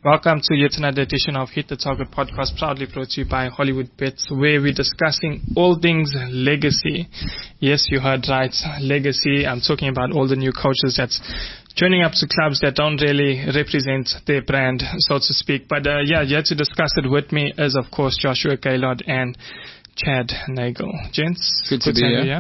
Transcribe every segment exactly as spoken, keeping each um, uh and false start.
Welcome to yet another edition of Hit the Target podcast, proudly brought to you by Hollywood Bets, where we're discussing all things legacy. Yes, you heard right, legacy. I'm talking about all the new coaches that's joining up to clubs that don't really represent their brand, so to speak. But uh, yeah, here to discuss it with me is, of course, Joshua Gaylord and Chad Nagel. Gents, good to be here. Yeah?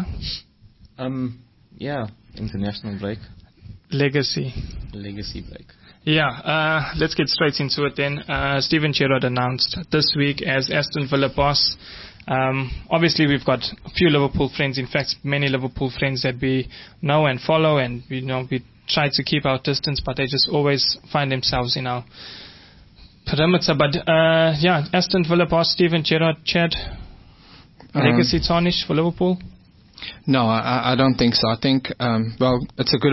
Um, yeah, international break. Legacy. Legacy break. Yeah, uh, let's get straight into it then. Uh, Steven Gerrard announced this week as Aston Villa boss. Um, obviously, we've got a few Liverpool friends, in fact, many Liverpool friends that we know and follow, and you know we try to keep our distance, but they just always find themselves in our perimeter. But uh, yeah, Aston Villa boss Steven Gerrard, Chad, um, legacy tarnish for Liverpool? No, I, I don't think so. I think, um, well, it's a good,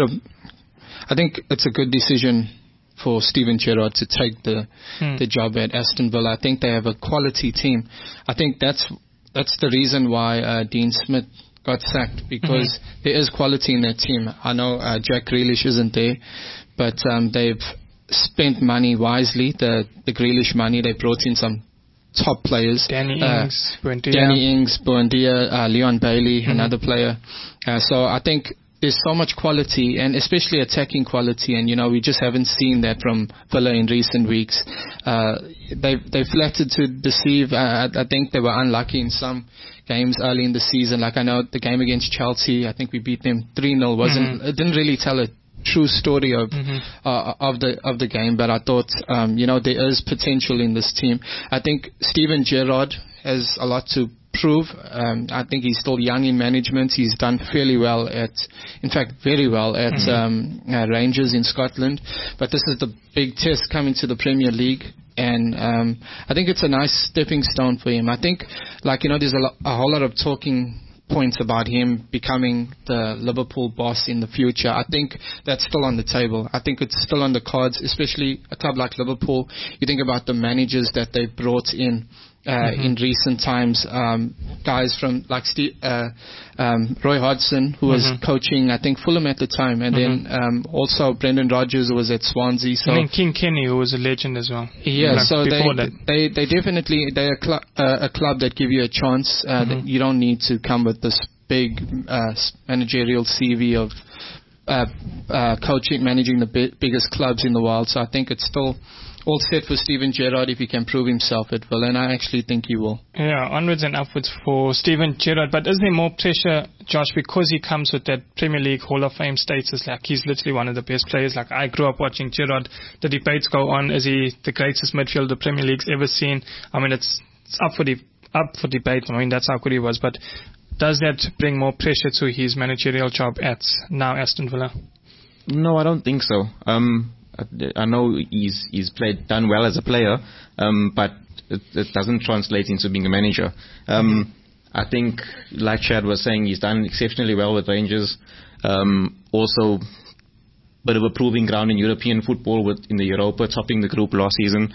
I think it's a good decision for Steven Gerrard to take the hmm. the job at Aston Villa. I think they have a quality team. I think that's that's the reason why uh, Dean Smith got sacked, because mm-hmm. there is quality in their team. I know uh, Jack Grealish isn't there, but um, they've spent money wisely. The the Grealish money, they brought in some top players. Danny uh, Ings, Buendia. Danny Ings, Buendia, uh, Leon Bailey, mm-hmm. another player. Uh, so I think there's so much quality, and especially attacking quality, and you know we just haven't seen that from Villa in recent weeks. Uh, they they flattered to deceive. Uh, I think they were unlucky in some games early in the season. Like I know the game against Chelsea, I think we beat them three nil. Wasn't mm-hmm. It didn't really tell a true story of mm-hmm. uh, of the of the game, but I thought um, you know there is potential in this team. I think Steven Gerrard has a lot to prove. Um, I think he's still young in management. He's done fairly well at, in fact, very well at mm-hmm. um, uh, Rangers in Scotland. But this is the big test coming to the Premier League, and um, I think it's a nice stepping stone for him. I think, like you know, there's a, lo- a whole lot of talking points about him becoming the Liverpool boss in the future. I think that's still on the table. I think it's still on the cards, especially a club like Liverpool. You think about the managers that they brought in uh, mm-hmm. in recent times, um, guys from like Steve, uh, um, Roy Hodgson, who mm-hmm. was coaching, I think, Fulham at the time, and mm-hmm. then um, also Brendan Rodgers, who was at Swansea. So and then King Kenny, who was a legend as well. Yeah, like so they, that. they they definitely they're a, cl- uh, a club that give you a chance. Uh, mm-hmm. You don't need to come with this big uh, managerial C V of uh, uh, coaching, managing the bi- biggest clubs in the world. So I think it's still all set for Steven Gerrard if he can prove himself at Villa, and I actually think he will. Yeah, onwards and upwards for Steven Gerrard. But is there more pressure, Josh, because he comes with that Premier League Hall of Fame status? Like, he's literally one of the best players. Like, I grew up watching Gerrard. The debates go on. Is he the greatest midfielder the Premier League's ever seen? I mean, it's, it's up for the up for debate. I mean, that's how good he was. But does that bring more pressure to his managerial job at now Aston Villa? No, I don't think so. Um, I know he's he's played done well as a player, um, but it, it doesn't translate into being a manager. Um, I think, like Chad was saying, he's done exceptionally well with Rangers. Um, also, bit of a proving ground in European football with in the Europa, topping the group last season.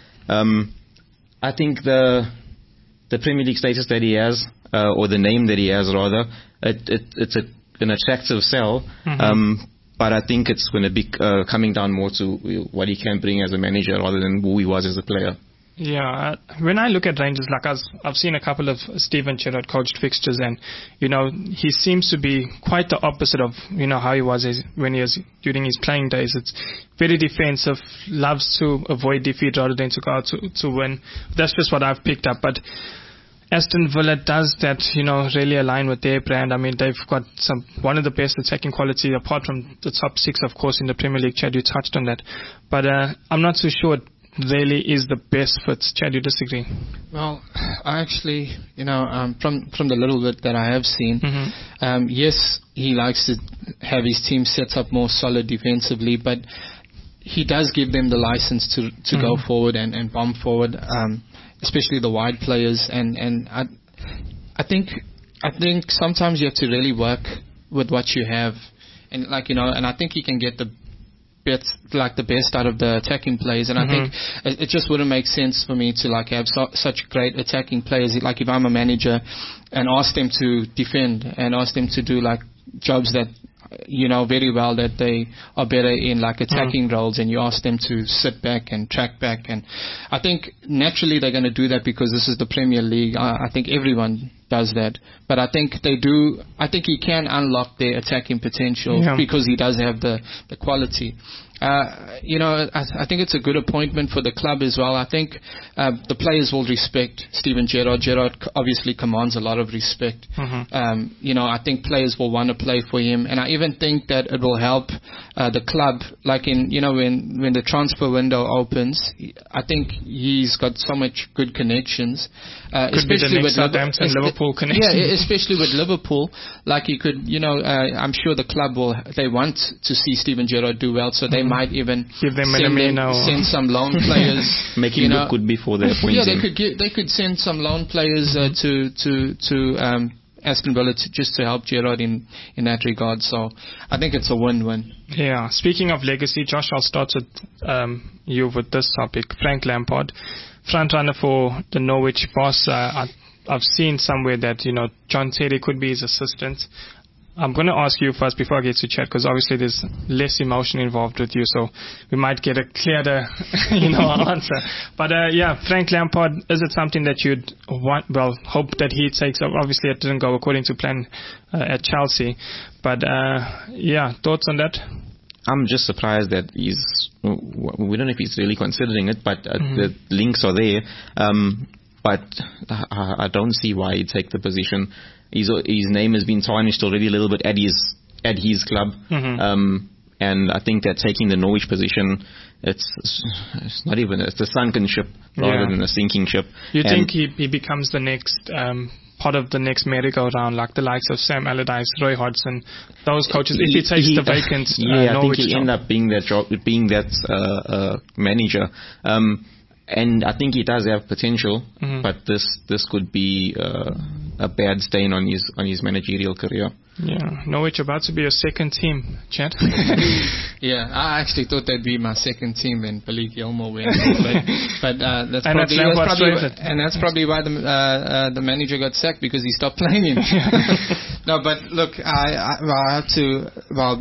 Um, I think the the Premier League status that he has, uh, or the name that he has rather, it, it, it's a, an attractive sell. Mm-hmm. Um, But I think it's going to be uh, coming down more to what he can bring as a manager rather than who he was as a player. Yeah, when I look at Rangers, like I've, I've seen a couple of Steven Gerrard coached fixtures, and you know he seems to be quite the opposite of you know how he was as, when he was during his playing days. It's very defensive, loves to avoid defeat rather than to go out to to win. That's just what I've picked up, but Aston Villa does that, you know, really align with their brand. I mean, they've got some one of the best attacking quality, apart from the top six, of course, in the Premier League. Chad, you touched on that. But uh, I'm not so sure it really is the best fit. Chad, you disagree? Well, I actually, you know, um, from, from the little bit that I have seen, mm-hmm. um, yes, he likes to have his team set up more solid defensively, but he does give them the license to, to mm-hmm. go forward and, and bomb forward. Um, especially the wide players, and, and I I think I think sometimes you have to really work with what you have, and like you know, and I think he can get the best like the best out of the attacking players, and mm-hmm. I think it, it just wouldn't make sense for me to like have so, such great attacking players. Like if I'm a manager and ask them to defend and ask them to do like jobs that you know very well that they are better in like attacking mm. roles, and you ask them to sit back and track back. And I think naturally they're going to do that because this is the Premier League. I, I think everyone does that. But I think they do, I think he can unlock their attacking potential yeah. because he does have the, the quality. Uh, you know, I, I think it's a good appointment for the club as well. I think uh, the players will respect Steven Gerrard. Gerrard obviously commands a lot of respect. Mm-hmm. Um, you know, I think players will want to play for him, and I even think that it will help uh, the club. Like in, you know, when when the transfer window opens, I think he's got so much good connections, uh, could especially be the next with Southampton, Liverpool, Liverpool connection. Yeah, especially with Liverpool. Like he could, you know, uh, I'm sure the club will. They want to see Steven Gerrard do well, so they mm-hmm. might even give them send, them, or send some loan players, make him look good before they appoint yeah, him. they could get, they could send some loan players uh, to to to um, Aston Villa to, just to help Gerrard in in that regard. So I think it's a win-win. Yeah. Speaking of legacy, Josh, I'll start with um, you with this topic. Frank Lampard, front runner for the Norwich boss. Uh, I, I've seen somewhere that you know John Terry could be his assistant. I'm going to ask you first before I get to chat, because obviously there's less emotion involved with you, so we might get a clearer, you know, answer. But uh, yeah, Frank Lampard, is it something that you'd want, well, hope that he takes up? Obviously, it didn't go according to plan uh, at Chelsea, but uh, yeah, thoughts on that? I'm just surprised that he's. We don't know if he's really considering it, but uh, mm-hmm. the links are there. Um, but I, I don't see why he'd take the position. His, his name has been tarnished already a little bit at his at his club, mm-hmm. um, and I think that taking the Norwich position, it's it's not even it's a sunken ship rather yeah. than a sinking ship. You and think he he becomes the next um, part of the next merry-go-round, like the likes of Sam Allardyce, Roy Hodgson, those coaches? If he takes he, the vacant, uh, yeah, Norwich I think he end up being that job, being that uh, uh, manager. Um, And I think he does have potential, mm-hmm. but this this could be uh, a bad stain on his on his managerial career. Yeah, Norwich about to be a second team, Chad. Yeah, I actually thought that'd be my second team when Billy Gilmore went. But uh, that's, and probably, that's, that's probably wh- and that's probably why the uh, uh, the manager got sacked, because he stopped playing him. No, but look, I I, well, I have to well,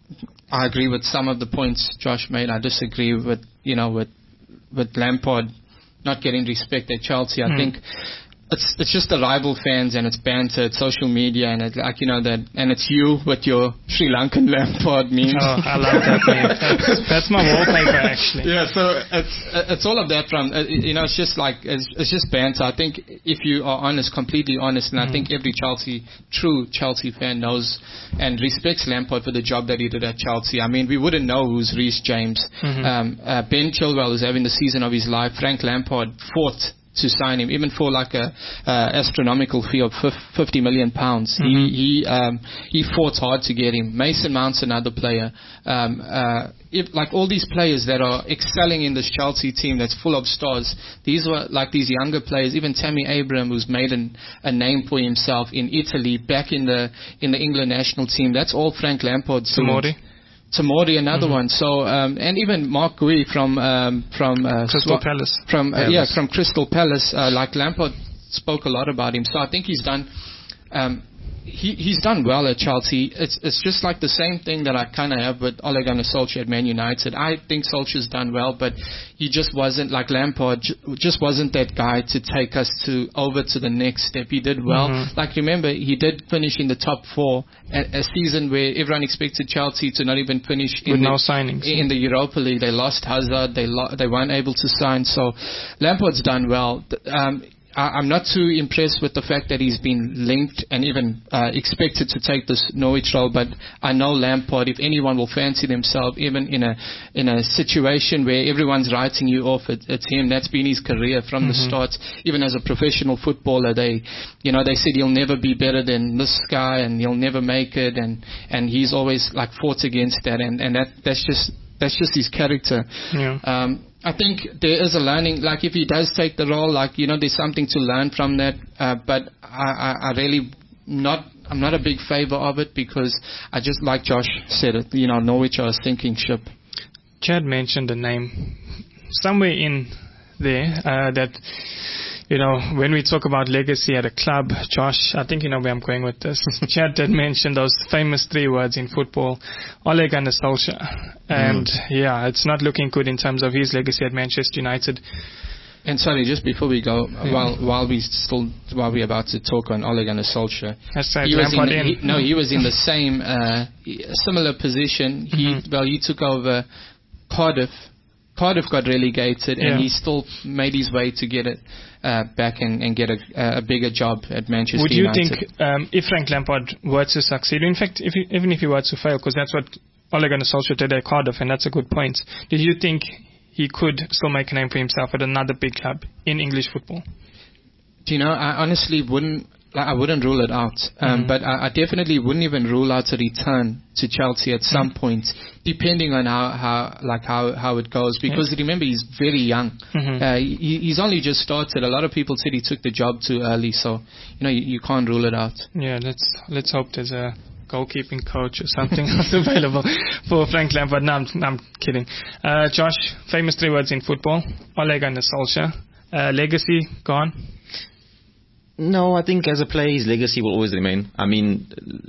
I agree with some of the points Josh made. I disagree with you know with. with Lampard not getting respect at Chelsea. I mm. think it's it's just the rival fans, and it's banter, it's social media, and it's like, you know, that, and it's you with your Sri Lankan Lampard memes. Oh, I love that meme. That's, that's my wallpaper, actually. Yeah, so it's it's all of that from, uh, you know, it's just like, it's, it's just banter. I think if you are honest, completely honest, and mm. I think every Chelsea, true Chelsea fan knows and respects Lampard for the job that he did at Chelsea. I mean, we wouldn't know who's Reece James. Mm-hmm. Um, uh, Ben Chilwell is having the season of his life. Frank Lampard fought to sign him, even for like a uh, astronomical fee of fifty million pounds. Mm-hmm. He he um, he fought hard to get him. Mason Mount's another player. Um, uh, if, like all these players that are excelling in this Chelsea team that's full of stars, these were like these younger players. Even Tammy Abraham, who's made an, a name for himself in Italy, back in the in the England national team. That's all Frank Lampard's doing. Tomori, another mm-hmm. one. So um, and even Mark Gui from um, from uh, Crystal Sw- Palace. From uh, yeah, from Crystal Palace. Uh, like Lampard spoke a lot about him. So I think he's done. Um, he he's done well at Chelsea. It's it's just like the same thing that I kind of have with Ole Gunnar Solskjaer at Man United. I think Solskjaer's done well, but he just wasn't like Lampard. J- just wasn't that guy to take us to over to the next step. He did well. Mm-hmm. Like remember, he did finish in the top four at a season where everyone expected Chelsea to not even finish in with the, no signings in the Europa League. They lost Hazard. They lo- they weren't able to sign. So Lampard's done well. Um, I'm not too impressed with the fact that he's been linked and even uh, expected to take this Norwich role, but I know Lampard, if anyone will fancy themselves, even in a in a situation where everyone's writing you off, it, it's him. That's been his career from mm-hmm. the start. Even as a professional footballer, they, you know, they said he'll never be better than this guy and he'll never make it, and, and he's always like fought against that, and, and that that's just that's just his character. Yeah. Um, I think there is a learning, like if he does take the role, like, you know, there's something to learn from that, uh, but I, I, I really not, I'm not a big favor of it, because I just, like Josh said, it, you know, Norwich are a sinking ship. Chad mentioned the name somewhere in there, uh, that you know, when we talk about legacy at a club, Josh, I think you know where I'm going with this. Chad did mention those famous three words in football, Ole Gunnar Solskjaer. And mm. yeah, it's not looking good in terms of his legacy at Manchester United. And sorry, just before we go, yeah. while while we still while we're about to talk on Ole Gunnar Solskjaer, right, he was in, in. He, no, he was in the same uh, similar position. He mm-hmm. well, he took over Cardiff. Cardiff got relegated, and yeah. he still made his way to get it uh, back and, and get a, a bigger job at Manchester Would you United. think um, if Frank Lampard were to succeed, in fact, if he, even if he were to fail, because that's what Ole Gunnar Solskjaer did at Cardiff, and that's a good point, do you think he could still make a name for himself at another big club in English football? Do you know, I honestly wouldn't like, I wouldn't rule it out. Um, mm-hmm. But I, I definitely wouldn't even rule out a return to Chelsea at some mm-hmm. point, depending on how, how like how, how it goes. Because yeah. remember, he's very young. Mm-hmm. Uh, he, he's only just started. A lot of people said he took the job too early, so you know you, you can't rule it out. Yeah, let's let's hope there's a goalkeeping coach or something else available for Frank Lampard. No, I'm, I'm kidding. Uh, Josh, famous three words in football. Ole Gunnar Solskjaer. Uh, legacy gone? No, I think as a player, his legacy will always remain. I mean,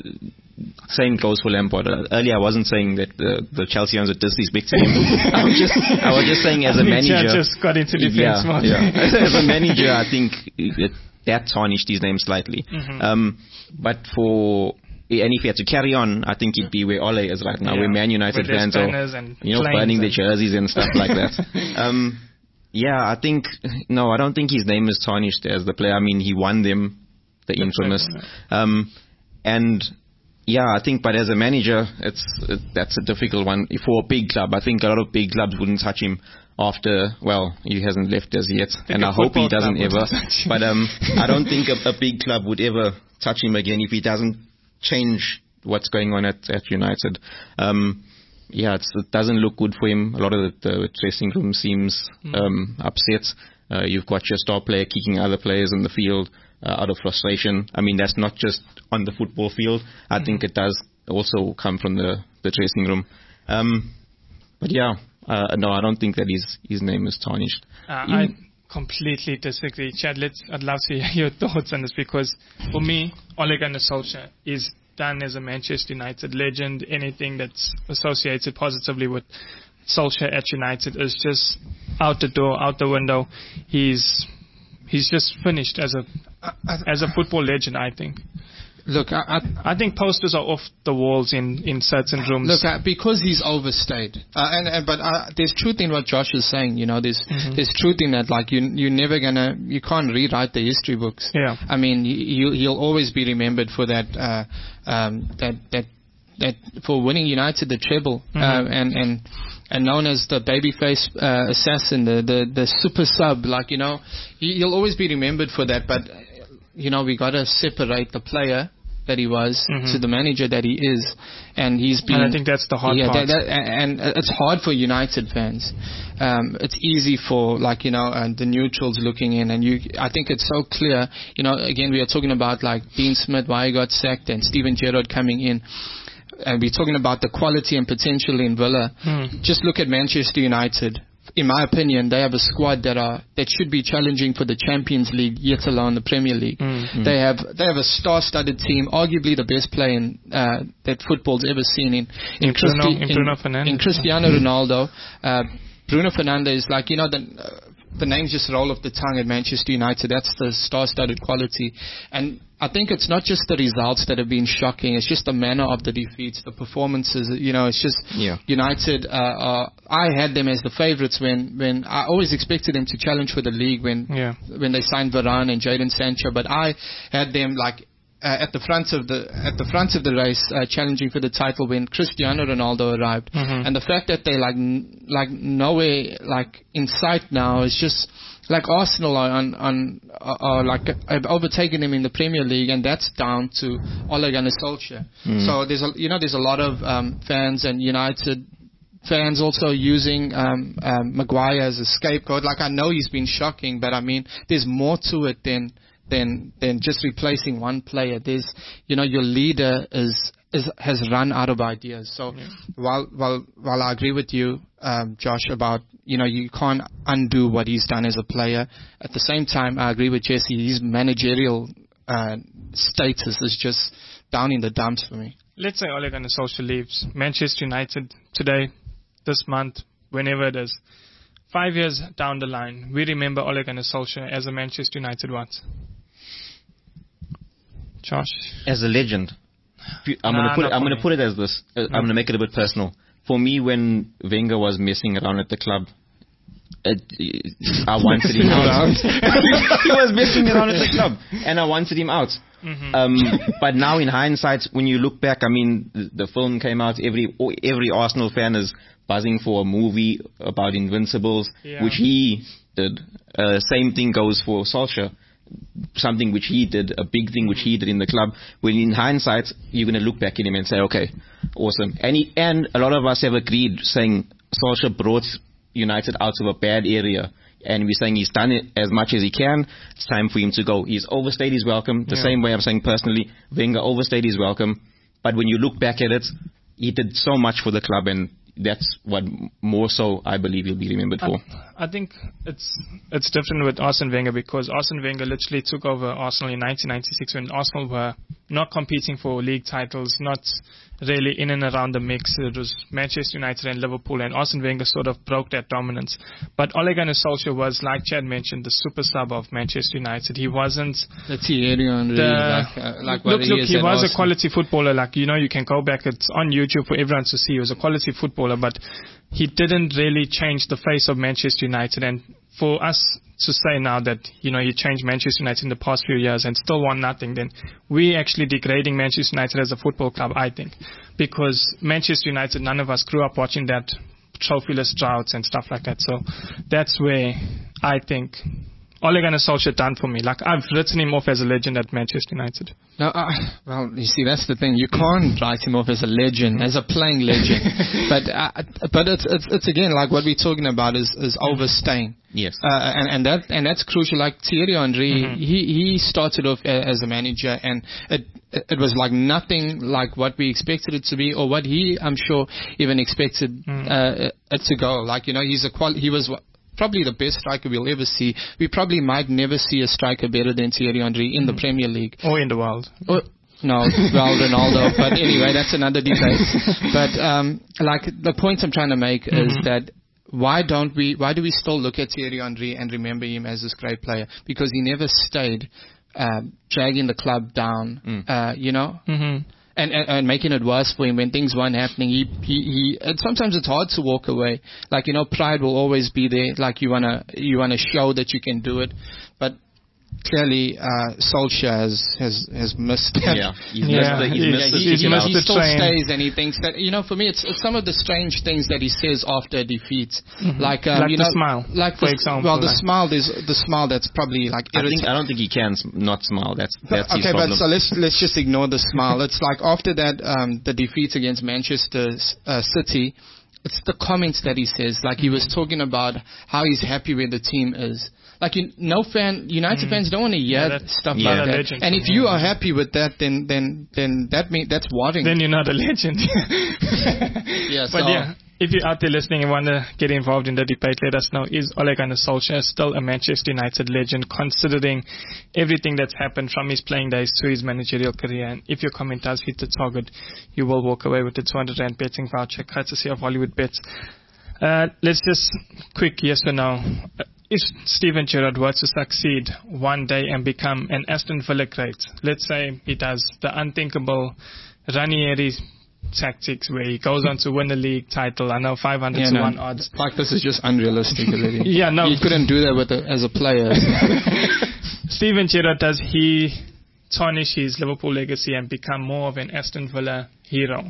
same goes for Lampard. Uh, earlier, I wasn't saying that the, the Chelseans are disrespecting him. I was just, I was just saying as a manager. Just got into defense yeah, mode. Yeah. As a manager, I think it, that tarnished his name slightly. Mm-hmm. Um, but for and if he had to carry on, I think he'd be where Ole is right now, yeah. where Man United fans are, you know, burning their jerseys and stuff like that. Um, yeah, I think, no, I don't think his name is tarnished as the player. I mean, he won them the That's infamous. Right. Um, and yeah, I think, but as a manager, it's it, that's a difficult one. For a big club, I think a lot of big clubs wouldn't touch him after, well, he hasn't left as yet, I and I hope he doesn't ever. But um, I don't think a, a big club would ever touch him again if he doesn't change what's going on at, at United. Um, yeah, it's, it doesn't look good for him. A lot of the, the dressing room seems um, upset. Uh, you've got your star player kicking other players in the field uh, out of frustration. I mean, that's not just on the football field. I mm-hmm. think it does also come from the, the dressing room. Um, but yeah, uh, no, I don't think that his, his name is tarnished. Uh, I completely disagree. Chad, let's, I'd love to hear your thoughts on this, because for me, Ole Gunnar Solskjaer is done as a Manchester United legend. Anything that's associated positively with Solskjaer at United is just out the door, out the window. He's he's just finished as a as a football legend, I think. Look, I, I, I think posters are off the walls in, in certain rooms. Look, uh, because he's overstayed. Uh, and, and but uh, there's truth in what Josh is saying. You know, there's mm-hmm. there's truth in that. Like you you're never gonna you can't rewrite the history books. Yeah. I mean, you he'll always be remembered for that uh, um, that that that for winning United the treble mm-hmm. uh, and and. and known as the babyface uh, assassin, the, the the super sub. Like you know, he, he'll always be remembered for that. But you know, we gotta separate the player that he was mm-hmm. to the manager that he is, and he's been. And I think that's the hard yeah, part. That, that, and it's hard for United fans. Um, it's easy for like you know uh, the neutrals looking in, and you. I think it's so clear. You know, again we are talking about like Dean Smith, why he got sacked, and Steven Gerrard coming in. And we're talking about the quality and potential in Villa. Hmm. Just look at Manchester United. In my opinion, they have a squad that are that should be challenging for the Champions League, yet alone the Premier League. Mm-hmm. They have they have a star-studded team, arguably the best player in, uh, that football's ever seen in in, in, Christi- Bruno, in, Bruno in, in Cristiano Ronaldo. Uh, Bruno Fernandes, like you know the. Uh, the names just roll off the tongue at Manchester United. That's the star-studded quality. And I think it's not just the results that have been shocking. It's just the manner of the defeats, the performances. You know, it's just yeah. United. Uh, uh, I had them as the favourites when, when I always expected them to challenge for the league when yeah. when they signed Varane and Jadon Sancho. But I had them like Uh, at the front of the at the front of the race, uh, challenging for the title when Cristiano Ronaldo arrived, mm-hmm. and the fact that they like n- like nowhere like in sight now is just like Arsenal are on on are, are like have overtaken him in the Premier League, and that's down to Ole Gunnar Solskjaer. Mm. So there's a you know there's a lot of um, fans and United fans also using um, um, Maguire as a scapegoat. Like I know he's been shocking, but I mean there's more to it than. Than than just replacing one player. There's, you know, your leader is is, has run out of ideas. So Yeah. while while while I agree with you, um, Josh, about you know you can't undo what he's done as a player. At the same time, I agree with Jesse. His managerial uh, status is just down in the dumps for me. Let's say Ole Gunnar Solskjaer leaves Manchester United today, this month, whenever it is. Five years down the line, we remember Ole Gunnar Solskjaer as a Manchester United what? Josh? As a legend. I'm Nah, gonna put it, not I'm for gonna me. put it as this. Uh, I'm gonna make it a bit personal. For me, when Wenger was messing around at the club, it, I wanted him out. He was messing around at the club, and I wanted him out. Mm-hmm. Um, but now, in hindsight, when you look back, I mean, the, the film came out. Every every Arsenal fan is buzzing for a movie about Invincibles, Yeah. which he did. Uh, same thing goes for Solskjaer. Something which he did, a big thing which he did in the club. When in hindsight, you're going to look back at him and say, okay, awesome. And he, and a lot of us have agreed saying Solskjaer brought United out of a bad area. And we're saying he's done it as much as he can. It's time for him to go. He's overstayed his welcome. The Yeah. same way I'm saying personally, Wenger overstayed his welcome. But when you look back at it, he did so much for the club, and that's what more so I believe he'll be remembered for. I, I think it's it's different with Arsene Wenger because Arsene Wenger literally took over Arsenal in nineteen ninety-six when Arsenal were not competing for league titles, not really in and around the mix. It was Manchester United and Liverpool, and Arsene Wenger sort of broke that dominance. But Ole Gunnar Solskjaer was, like Chad mentioned, the super sub of Manchester United. He wasn't The Thierry Henry, the, like, uh, like what look, he look, is he at was Arsenal. a quality footballer. Like, you know, you can go back. It's on YouTube for everyone to see. He was a quality footballer, but he didn't really change the face of Manchester United. And for us to say now that, you know, he changed Manchester United in the past few years and still won nothing, then we're actually degrading Manchester United as a football club, I think. Because Manchester United, none of us grew up watching that trophyless droughts and stuff like that. So that's where I think Ole Gunnar Solskjaer done for me. Like, I've written him off as a legend at Manchester United. No, uh, well, you see, that's the thing. You can't write him off as a legend, as a playing legend. but uh, but it's, it's it's again like what we're talking about is is overstaying. Yes. Uh, and and that and that's crucial. Like Thierry Henry, Mm-hmm. he he started off a, as a manager, and it it was like nothing like what we expected it to be, or what he, I'm sure, even expected Mm. uh, it to go. Like, you know, he's a quali- he was. Probably the best striker we'll ever see. We probably might never see a striker better than Thierry Henry in the Premier League. Or in the world. Oh, no, well, Ronaldo. But anyway, that's another debate. But um, like the point I'm trying to make is Mhm. that why don't we? Why do we still look at Thierry Henry and remember him as this great player? Because he never stayed um, dragging the club down. Mm. Uh, you know. Mm-hmm. And, and, and making it worse for him when things weren't happening. He, he, he, and sometimes it's hard to walk away. Like, you know, pride will always be there. Like, you wanna, you wanna show that you can do it. But clearly, uh, Solskjaer has, has, has missed that. Yeah, he's Yeah, missed the, he's he's- missed the he's ticket missed out. he the still train. stays, and he thinks that, you know, for me, it's, it's some of the strange things that he says after defeat. Mhm. Like, um, Like you the know, smile, like for the, example, Well, the like- smile, there's the smile that's probably like I think irritating. I don't think he can sm- not smile. That's that's his Okay, but problem. so let's let's just ignore the smile. It's like after that, um, the defeat against Manchester uh, City, it's the comments that he says. Like, he was talking about how he's happy where the team is. Like, you, no fan, United Mm. fans don't want to hear Yeah, that's- stuff yeah. like that. legend And for if you him. are happy with that, then then then that mean that's worrying. Then you're not a legend. yeah, But so, yeah, if you're out there listening and want to get involved in the debate, let us know. Is Ole Gunnar Solskjaer still a Manchester United legend, considering everything that's happened from his playing days to his managerial career? And if your comment does hit the target, you will walk away with the two hundred rand betting voucher, courtesy of Hollywood Bets. Uh, let's just quick yes or no. Uh, If Steven Gerrard were to succeed one day and become an Aston Villa great, let's say he does the unthinkable Ranieri tactics where he goes on to win the league title. I know five hundred yeah, to no, one odds. like this is just unrealistic already. Yeah, no. You couldn't do that with a, as a player. Steven Gerrard, does he tarnish his Liverpool legacy and become more of an Aston Villa hero?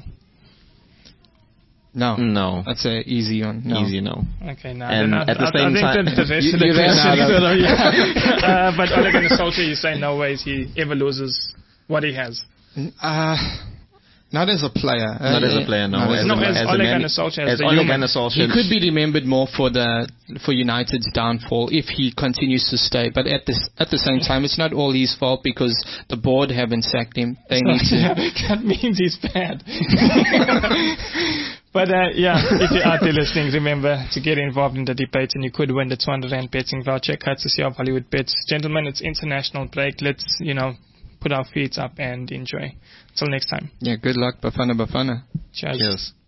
No, No, that's a easy one. No. easy no. Okay, now And then I, at the I, same I think time- that the rest You- of the you ran question out is of- sort of, yeah. uh, but Ole Gunnar Solskjaer, you say no ways he ever loses what he has. Uh, Not as a player. Uh, Not as a player, no. Not as, No, a, as as, Ole a man, Gunnar Solskjaer, as as the Ole human. Gunnar Solskjaer. He could be remembered more for the for United's downfall if he continues to stay. But at this at the same time, it's not all his fault because the board haven't sacked him. They need to. That means he's bad. But uh, yeah, if you're out there listening, remember to get involved in the debate and you could win the two hundred rand betting voucher courtesy of Hollywood Bets. Gentlemen, it's international break. Let's, you know, put our feet up and enjoy. Till next time. Yeah, good luck. Bafana Bafana. Cheers. Cheers.